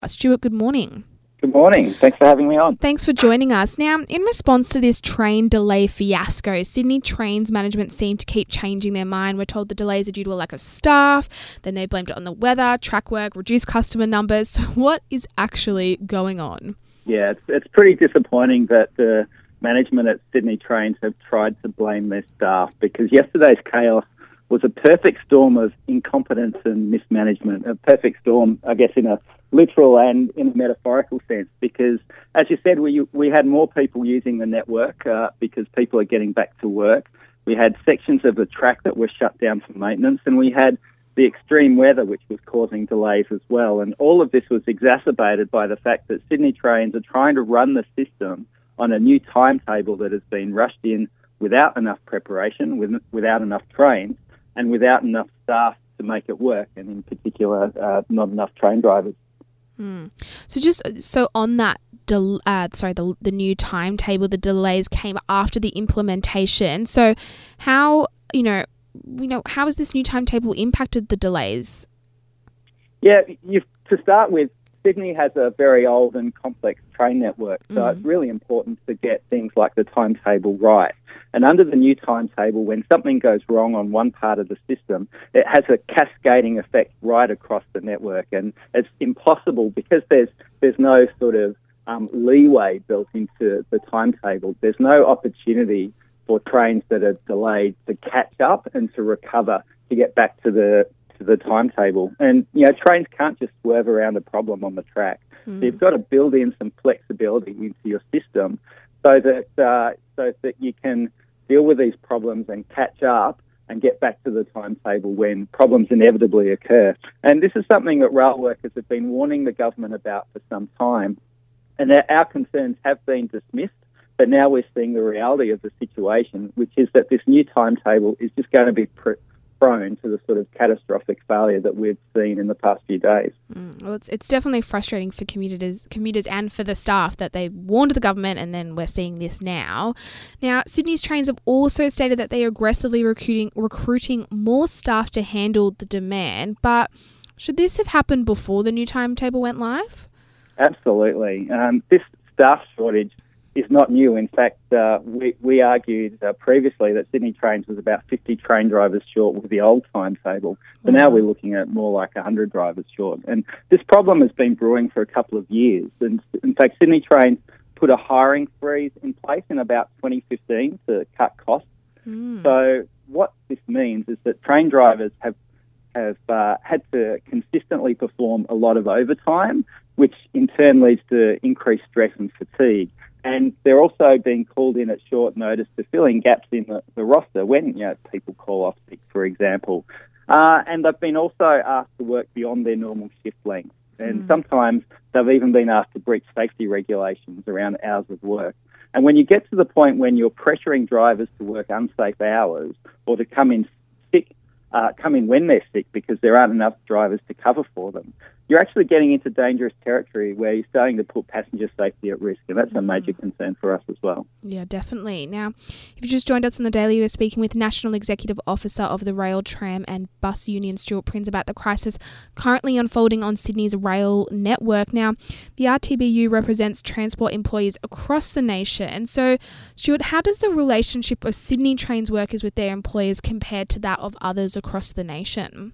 Stuart, good morning. Good morning. Thanks for having me on. Thanks for joining us. Now, in response to this train delay fiasco, Sydney Trains management seem to keep changing their mind. We're told the delays are due to a lack of staff, then they blamed it on the weather, track work, reduced customer numbers. So what is actually going on? Yeah, it's pretty disappointing that the management at Sydney Trains have tried to blame their staff, because yesterday's chaos was a perfect storm of incompetence and mismanagement. A perfect storm, I guess, in a literal and in a metaphorical sense, because, as you said, we had more people using the network because people are getting back to work. We had sections of the track that were shut down for maintenance, and we had the extreme weather, which was causing delays as well. And all of this was exacerbated by the fact that Sydney Trains are trying to run the system on a new timetable that has been rushed in without enough preparation, without enough trains, and without enough staff to make it work, and in particular, not enough train drivers. So on that, the new timetable, the delays came after the implementation. So how has this new timetable impacted the delays? Yeah, to start with, Sydney has a very old and complex train network, so it's really important to get things like the timetable right. And under the new timetable, when something goes wrong on one part of the system, it has a cascading effect right across the network, and it's impossible because there's no sort of leeway built into the timetable. There's no opportunity for trains that are delayed to catch up and to recover to get back to the timetable. And, trains can't just swerve around a problem on the track. So you've got to build in some flexibility into your system so that you can deal with these problems and catch up and get back to the timetable when problems inevitably occur. And this is something that rail workers have been warning the government about for some time. And our concerns have been dismissed, but now we're seeing the reality of the situation, which is that this new timetable is just going to be prone to the sort of catastrophic failure that we've seen in the past few days. Well, it's definitely frustrating for commuters and for the staff that they warned the government, and then we're seeing this now. Now, Sydney's Trains have also stated that they are aggressively recruiting more staff to handle the demand, but should this have happened before the new timetable went live? Absolutely. This staff shortage is not new. In fact, we argued previously that Sydney Trains was about 50 train drivers short with the old timetable. So now we're looking at more like 100 drivers short. And this problem has been brewing for a couple of years. And in fact, Sydney Trains put a hiring freeze in place in about 2015 to cut costs. So what this means is that train drivers have had to consistently perform a lot of overtime, which in turn leads to increased stress and fatigue. And they're also being called in at short notice to fill in gaps in the roster when people call off sick, for example. And they've been also asked to work beyond their normal shift length. And sometimes they've even been asked to breach safety regulations around hours of work. And when you get to the point when you're pressuring drivers to work unsafe hours or to come in when they're sick because there aren't enough drivers to cover for them, you're actually getting into dangerous territory where you're starting to put passenger safety at risk, and that's a major concern for us as well. Yeah, definitely. Now, if you just joined us on the Daily, we're speaking with National Executive Officer of the Rail, Tram and Bus Union, Stuart Prinz, about the crisis currently unfolding on Sydney's rail network. Now, the RTBU represents transport employees across the nation. So, Stuart, how does the relationship of Sydney Trains workers with their employers compare to that of others across the nation?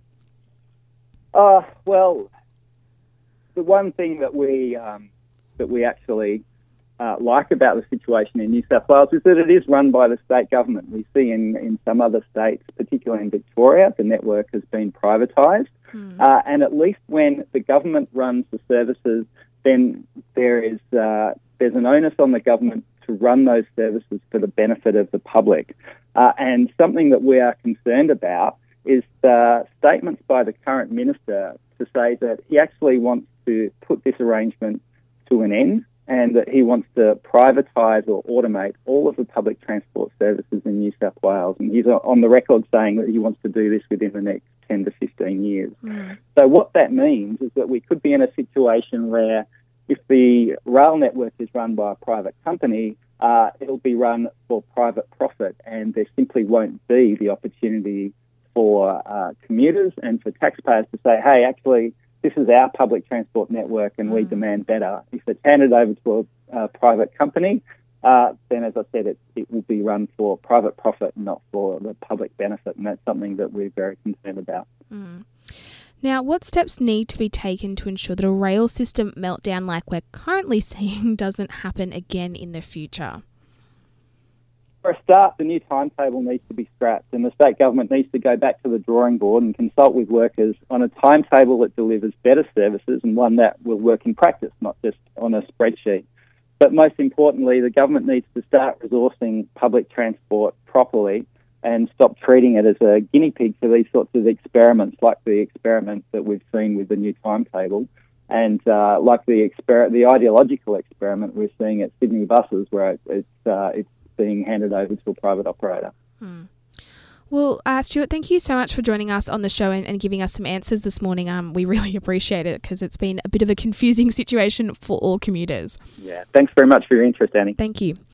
Well, the one thing that we actually like about the situation in New South Wales is that it is run by the state government. We see in some other states, particularly in Victoria, the network has been privatised. And at least when the government runs the services, then there's an onus on the government to run those services for the benefit of the public. And something that we are concerned about is statements by the current minister to say that he actually wants to put this arrangement to an end and that he wants to privatise or automate all of the public transport services in New South Wales. And he's on the record saying that he wants to do this within the next 10 to 15 years. So what that means is that we could be in a situation where if the rail network is run by a private company, it'll be run for private profit, and there simply won't be the opportunity for commuters and for taxpayers to say, hey, actually, this is our public transport network and we demand better. If it's handed over to a private company, then, as I said, it will be run for private profit, not for the public benefit, and that's something that we're very concerned about. Now, what steps need to be taken to ensure that a rail system meltdown like we're currently seeing doesn't happen again in the future? For a start, the new timetable needs to be scrapped, and the state government needs to go back to the drawing board and consult with workers on a timetable that delivers better services and one that will work in practice, not just on a spreadsheet. But most importantly, the government needs to start resourcing public transport properly and stop treating it as a guinea pig for these sorts of experiments, like the experiment that we've seen with the new timetable, and like the ideological experiment we're seeing at Sydney buses, where it's being handed over to a private operator. Well, Stuart, thank you so much for joining us on the show and giving us some answers this morning. We really appreciate it because it's been a bit of a confusing situation for all commuters. Yeah, thanks very much for your interest, Annie. Thank you.